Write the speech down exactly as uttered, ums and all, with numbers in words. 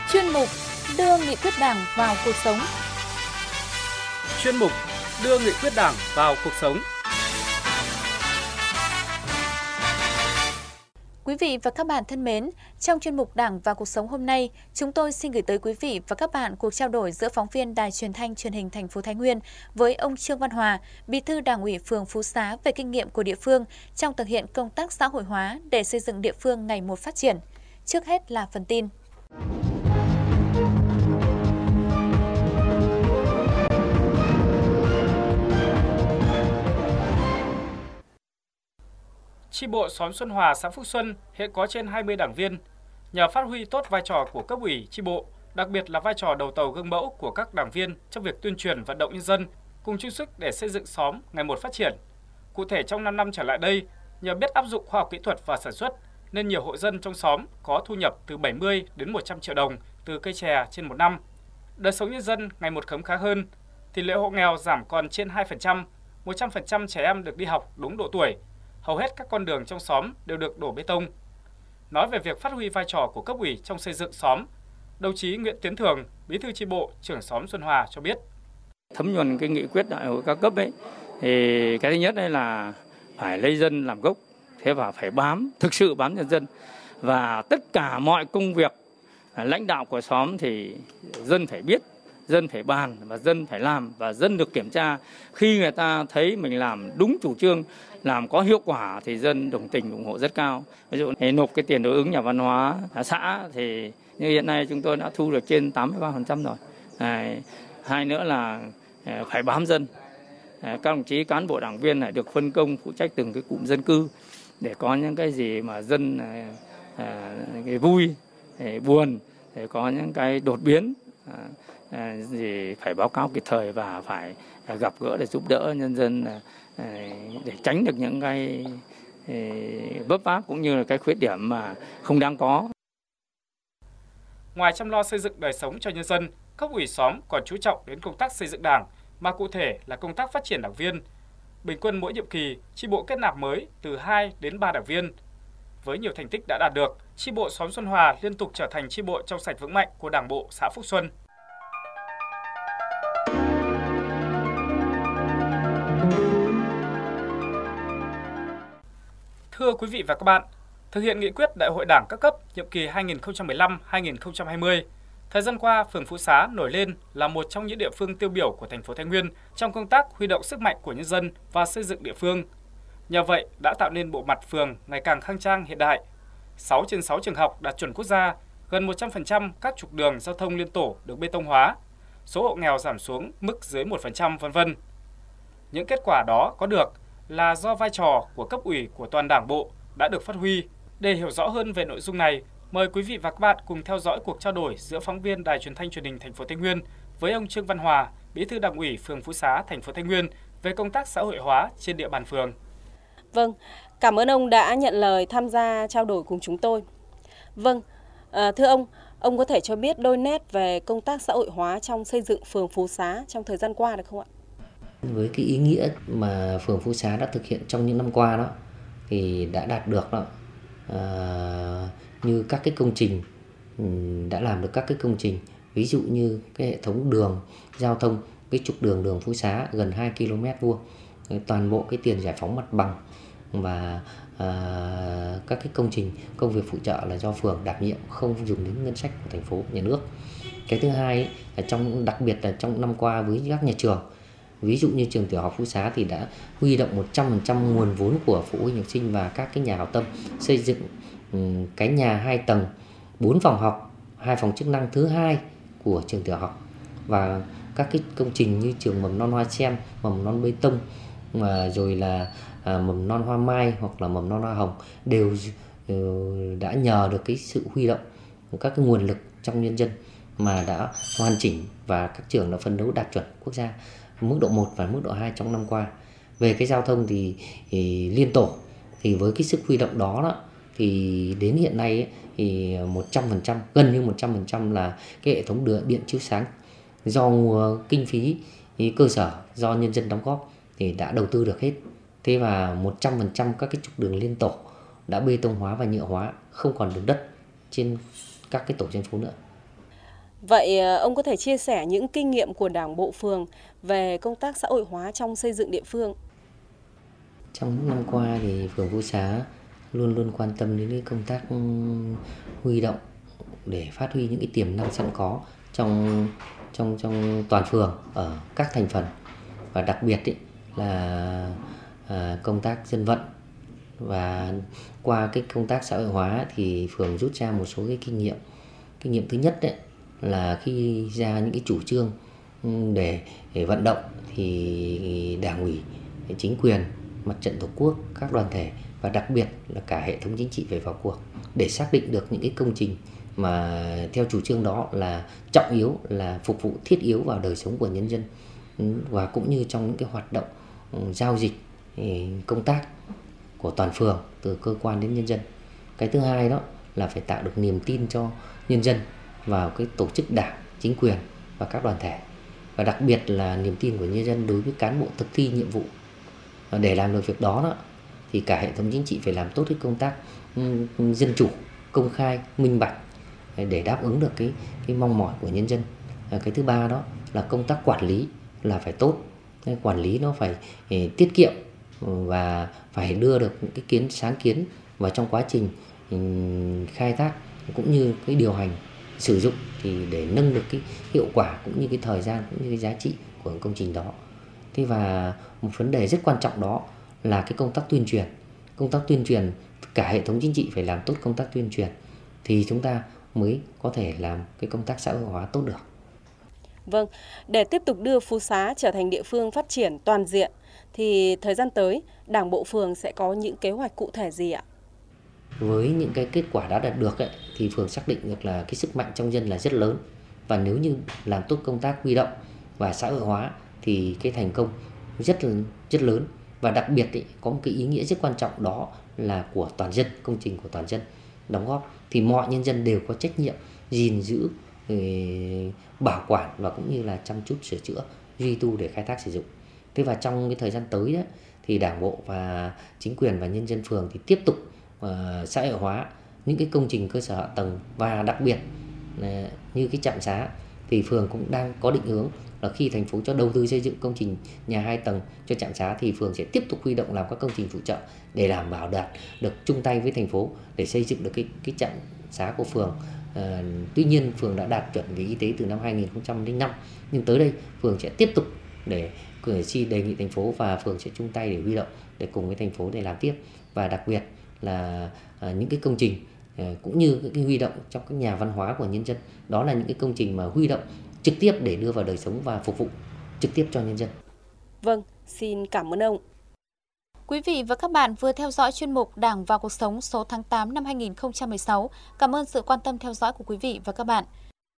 Chuyên mục đưa nghị quyết Đảng vào cuộc sống. Chuyên mục đưa nghị quyết Đảng vào cuộc sống. Quý vị và các bạn thân mến, trong chuyên mục Đảng và cuộc sống hôm nay, chúng tôi xin gửi tới quý vị và các bạn cuộc trao đổi giữa phóng viên Đài Truyền thanh Truyền hình thành phố Thái Nguyên với ông Trương Văn Hòa, Bí thư Đảng ủy phường Phú Xá về kinh nghiệm của địa phương trong thực hiện công tác xã hội hóa để xây dựng địa phương ngày một phát triển. Trước hết là phần tin. Chi bộ xóm Xuân Hòa, xã Phúc Xuân hiện có trên hai mươi đảng viên. Nhờ phát huy tốt vai trò của cấp ủy chi bộ, đặc biệt là vai trò đầu tàu gương mẫu của các đảng viên trong việc tuyên truyền vận động nhân dân, cùng chung sức để xây dựng xóm ngày một phát triển. Cụ thể trong năm năm trở lại đây, nhờ biết áp dụng khoa học kỹ thuật và sản xuất, nên nhiều hộ dân trong xóm có thu nhập từ bảy mươi đến một trăm triệu đồng từ cây chè trên một năm. Đời sống nhân dân ngày một khấm khá hơn, tỷ lệ hộ nghèo giảm còn trên hai phần trăm, một trăm phần trăm trẻ em được đi học đúng độ tuổi. Hầu hết các con đường trong xóm đều được đổ bê tông. Nói về việc phát huy vai trò của cấp ủy trong xây dựng xóm, đồng chí Nguyễn Tiến Thường, Bí thư chi bộ, trưởng xóm Xuân Hòa cho biết. Thấm nhuần cái nghị quyết đại hội các cấp ấy, thì cái thứ nhất đây là phải lấy dân làm gốc, thế và phải bám, thực sự bám nhân dân. Và tất cả mọi công việc lãnh đạo của xóm thì dân phải biết, dân phải bàn và dân phải làm và dân được kiểm tra. Khi người ta thấy mình làm đúng chủ trương, làm có hiệu quả thì dân đồng tình ủng hộ rất cao. Ví dụ nộp cái tiền đối ứng nhà văn hóa xã thì như hiện nay chúng tôi đã thu được trên tám mươi ba phần trăm rồi. À, hai nữa là phải bám dân. À, các đồng chí cán bộ đảng viên này được phân công phụ trách từng cái cụm dân cư để có những cái gì mà dân à, cái vui, buồn, để có những cái đột biến à, à, gì phải báo cáo kịp thời và phải à, gặp gỡ để giúp đỡ nhân dân à, để tránh được những cái vấp váp cũng như là cái khuyết điểm mà không đáng có. Ngoài chăm lo xây dựng đời sống cho nhân dân, cấp ủy xóm còn chú trọng đến công tác xây dựng đảng, mà cụ thể là công tác phát triển đảng viên. Bình quân mỗi nhiệm kỳ, chi bộ kết nạp mới từ hai đến ba đảng viên. Với nhiều thành tích đã đạt được, chi bộ xóm Xuân Hòa liên tục trở thành chi bộ trong sạch vững mạnh của Đảng bộ xã Phúc Xuân. Thưa quý vị và các bạn, thực hiện nghị quyết Đại hội Đảng các cấp nhiệm kỳ hai nghìn không trăm mười lăm đến hai nghìn không trăm hai mươi, thời gian qua, phường Phú Xá nổi lên là một trong những địa phương tiêu biểu của thành phố Thái Nguyên trong công tác huy động sức mạnh của nhân dân và xây dựng địa phương. Nhờ vậy đã tạo nên bộ mặt phường ngày càng khang trang hiện đại. sáu trên sáu trường học đạt chuẩn quốc gia, gần một trăm phần trăm các trục đường giao thông liên tổ được bê tông hóa, số hộ nghèo giảm xuống mức dưới một phần trăm, vân vân. Những kết quả đó có được là do vai trò của cấp ủy của toàn Đảng bộ đã được phát huy. Để hiểu rõ hơn về nội dung này, mời quý vị và các bạn cùng theo dõi cuộc trao đổi giữa phóng viên Đài Truyền thanh Truyền hình thành phố Thái Nguyên với ông Trương Văn Hòa, Bí thư Đảng ủy phường Phú Xá, thành phố Thái Nguyên về công tác xã hội hóa trên địa bàn phường. Vâng, cảm ơn ông đã nhận lời tham gia trao đổi cùng chúng tôi. Vâng, à, thưa ông, ông có thể cho biết đôi nét về công tác xã hội hóa trong xây dựng phường Phú Xá trong thời gian qua được không ạ? Với cái ý nghĩa mà phường Phú Xá đã thực hiện trong những năm qua đó thì đã đạt được đó, à, như các cái công trình đã làm được các cái công trình, ví dụ như cái hệ thống đường giao thông, cái trục đường đường Phú Xá gần hai ki lô mét vuông, toàn bộ cái tiền giải phóng mặt bằng và à, các cái công trình công việc phụ trợ là do phường đảm nhiệm, không dùng đến ngân sách của thành phố nhà nước. Cái thứ hai ấy, là trong đặc biệt là trong năm qua với các nhà trường, ví dụ như trường tiểu học Phú Xá thì đã huy động một trăm phần trăm nguồn vốn của phụ huynh học sinh và các cái nhà hảo tâm xây dựng um, cái nhà hai tầng, bốn phòng học, hai phòng chức năng thứ hai của trường tiểu học, và các cái công trình như trường mầm non Hoa Sen, mầm non bê tông, mà rồi là à, mầm non Hoa Mai hoặc là mầm non Hoa Hồng đều uh, đã nhờ được cái sự huy động các cái nguồn lực trong nhân dân mà đã hoàn chỉnh, và các trường đã phấn đấu đạt chuẩn quốc gia mức độ một và mức độ hai trong năm qua. Về cái giao thông thì, thì liên tổ thì với cái sức huy động đó, đó thì đến hiện nay ấy, thì một trăm phần trăm, gần như một trăm phần trăm là cái hệ thống đường điện chiếu sáng do kinh phí cơ sở do nhân dân đóng góp thì đã đầu tư được hết. Thế và một trăm phần trăm các cái trục đường liên tổ đã bê tông hóa và nhựa hóa, không còn đường đất trên các cái tổ dân phố nữa. Vậy ông có thể chia sẻ những kinh nghiệm của Đảng bộ phường về công tác xã hội hóa trong xây dựng địa phương? Trong những năm qua thì phường Phú Xá luôn luôn quan tâm đến cái công tác huy động để phát huy những cái tiềm năng sẵn có trong trong trong toàn phường ở các thành phần, và đặc biệt ý, là à, công tác dân vận. Và qua cái công tác xã hội hóa thì phường rút ra một số cái kinh nghiệm. Kinh nghiệm thứ nhất đấy là khi ra những cái chủ trương để, để vận động thì Đảng ủy, chính quyền, Mặt trận Tổ quốc, các đoàn thể và đặc biệt là cả hệ thống chính trị phải vào cuộc để xác định được những cái công trình mà theo chủ trương đó là trọng yếu, là phục vụ thiết yếu vào đời sống của nhân dân, và cũng như trong những cái hoạt động giao dịch công tác của toàn phường từ cơ quan đến nhân dân. Cái thứ hai đó là phải tạo được niềm tin cho nhân dân vào cái tổ chức đảng, chính quyền và các đoàn thể, và đặc biệt là niềm tin của nhân dân đối với cán bộ thực thi nhiệm vụ. Và để làm được việc đó, đó thì cả hệ thống chính trị phải làm tốt cái công tác dân chủ, công khai, minh bạch để đáp ứng được cái cái mong mỏi của nhân dân. Cái thứ ba đó là công tác quản lý là phải tốt. Cái quản lý nó phải tiết kiệm và phải đưa được những cái kiến sáng kiến vào trong quá trình khai thác cũng như cái điều hành sử dụng, thì để nâng được cái hiệu quả cũng như cái thời gian cũng như cái giá trị của công trình đó. Thế và một vấn đề rất quan trọng đó là cái công tác tuyên truyền. Công tác tuyên truyền, cả hệ thống chính trị phải làm tốt công tác tuyên truyền thì chúng ta mới có thể làm cái công tác xã hội hóa tốt được. Vâng, để tiếp tục đưa Phú Xá trở thành địa phương phát triển toàn diện thì thời gian tới Đảng bộ phường sẽ có những kế hoạch cụ thể gì ạ? Với những cái kết quả đã đạt được ấy, thì phường xác định được là cái sức mạnh trong dân là rất lớn, và nếu như làm tốt công tác huy động và xã hội hóa thì cái thành công rất rất lớn, và đặc biệt ấy, có một cái ý nghĩa rất quan trọng đó là của toàn dân, công trình của toàn dân đóng góp thì mọi nhân dân đều có trách nhiệm gìn giữ, bảo quản và cũng như là chăm chút sửa chữa, duy tu để khai thác sử dụng. Thế và trong cái thời gian tới đó, thì Đảng bộ và chính quyền và nhân dân phường thì tiếp tục uh, xã hội hóa những cái công trình cơ sở hạ tầng, và đặc biệt uh, như cái trạm xá thì phường cũng đang có định hướng là khi thành phố cho đầu tư xây dựng công trình nhà hai tầng cho trạm xá thì phường sẽ tiếp tục huy động làm các công trình phụ trợ để đảm bảo đạt được chung tay với thành phố để xây dựng được cái cái trạm xá của phường. À, tuy nhiên phường đã đạt chuẩn về y tế từ năm hai nghìn không trăm lẻ năm, nhưng tới đây phường sẽ tiếp tục để cử tri đề nghị thành phố và phường sẽ chung tay để huy động để cùng với thành phố để làm tiếp, và đặc biệt là à, những cái công trình à, cũng như cái huy động trong các nhà văn hóa của nhân dân, đó là những cái công trình mà huy động trực tiếp để đưa vào đời sống và phục vụ trực tiếp cho nhân dân. Vâng, xin cảm ơn ông. Quý vị và các bạn vừa theo dõi chuyên mục Đảng và Cuộc sống số tháng tám năm hai nghìn không trăm mười sáu. Cảm ơn sự quan tâm theo dõi của quý vị và các bạn.